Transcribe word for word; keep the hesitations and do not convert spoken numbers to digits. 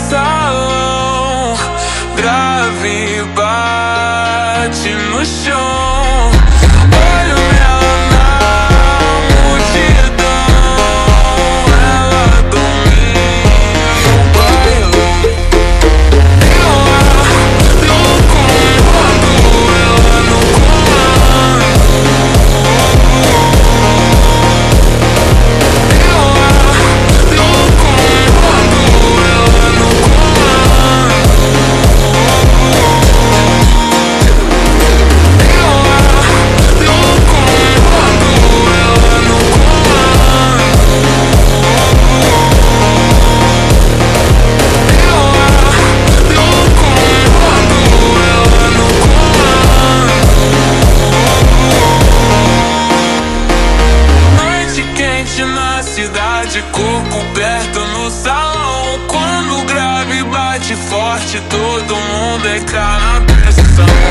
salão, grave bate no chão. Olho nela na multidão, ela domina o bailão. Ela no comando, ela no comando. Na cidade, corpo perto no salão. Quando o grave bate forte, todo mundo é cara na pressão.